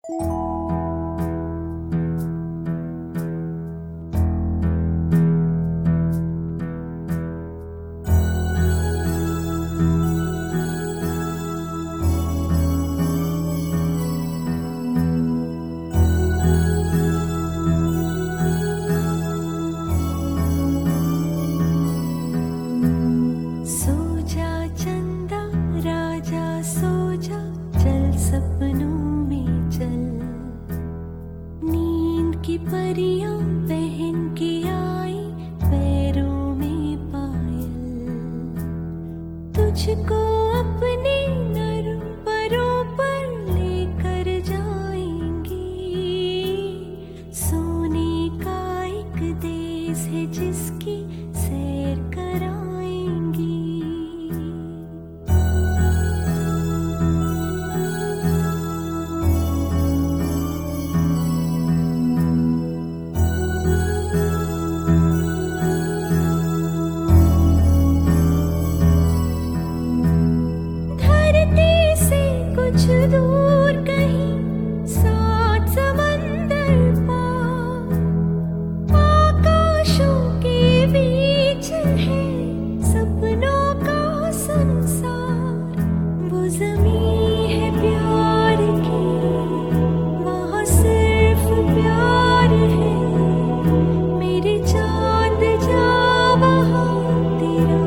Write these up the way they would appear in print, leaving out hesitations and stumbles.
की परियां पहन के आई पैरों में पायल, तुझको अपने नरम परों पर लेकर जाएंगी। सोने का एक देश है जिसकी सैर कराएंगी। कुछ दूर कहीं सात समंदर पार, आकाशों के बीच है सपनों का संसार। वो ज़मीं है प्यार की, वहाँ सिर्फ प्यार है। मेरे चांद जा वहाँ तेरा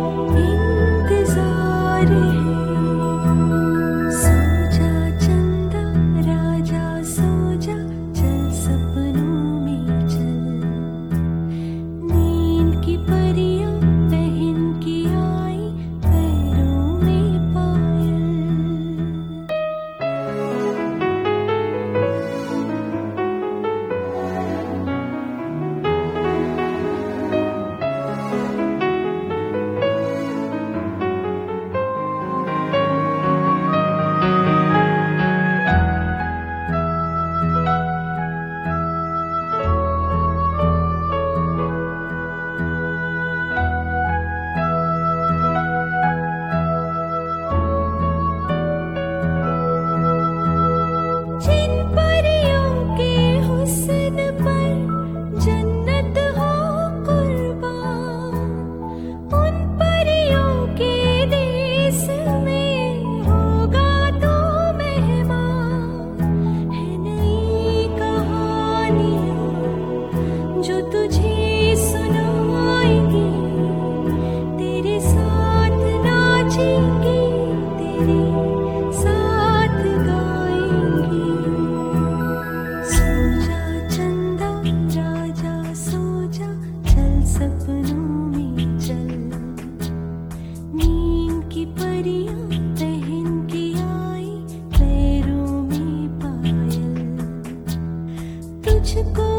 इंतजार है। जो तुझे सुनाएंगे, तेरे साथ नाचेंगे, तेरे साथ गाएंगे। सो जा चंदा राजा सो जा, चल सपनों में चल। नींद की परियां पहन के आई पैरों में पायल, तुझको